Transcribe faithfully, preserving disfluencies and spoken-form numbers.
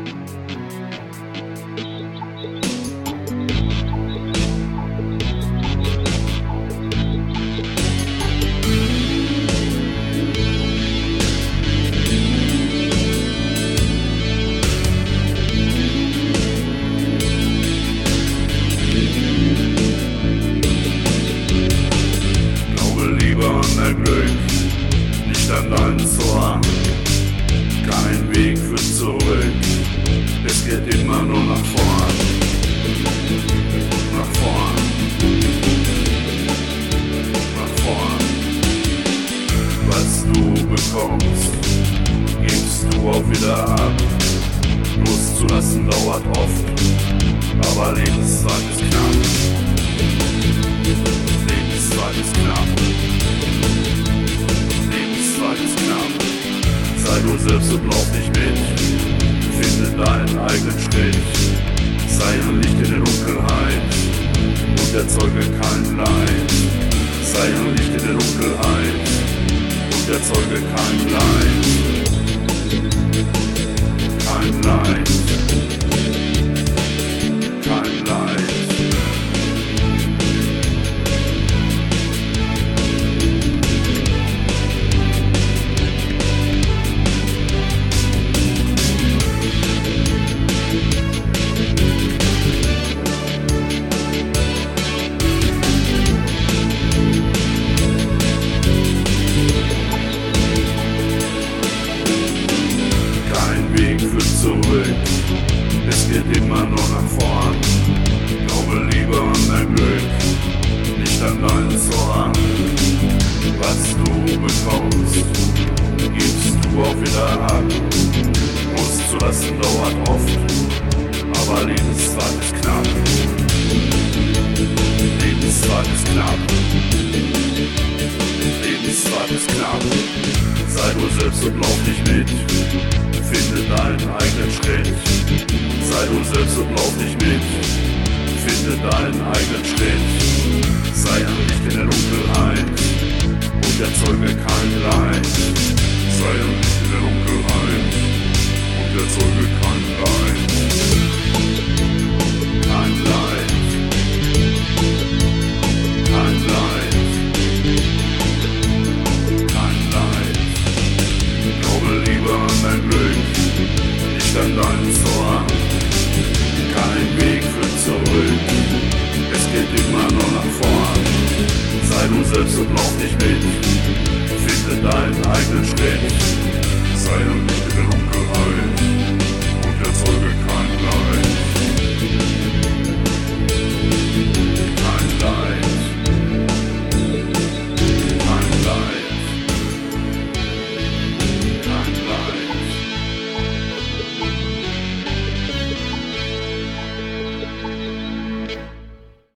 Glück, nicht an deinen Zorn, kein Weg führt zurück, es geht immer nur nach vorn, nach vorn, nach vorn. Was du bekommst, gibst du auch wieder ab, loszulassen dauert oft, aber Lebenszeit ist knapp, Lebenszeit ist knapp. Sei du selbst und lauf nicht mit, finde deinen eigenen Schritt. Sei ein Licht in der Dunkelheit und erzeuge kein Leid. Sei ein Licht in der Dunkelheit und erzeuge kein Leid. Kein Leid. Kein Leid. Zurück, es geht immer nur nach vorn. Glaube lieber an dein Glück, nicht an deinen Zorn. Was du bekommst, gibst du auch wieder ab. Loszulassen dauert oft, aber Lebenszeit ist knapp. Lebenszeit ist knapp. Lebenszeit ist knapp. Sei du selbst und lauf nicht mit. Finde deinen eigenen Schritt. Sei du selbst und lauf nicht mit. Finde deinen eigenen Schritt. Sei ein Licht in der Dunkelheit und erzeuge kein Leid. Sei ein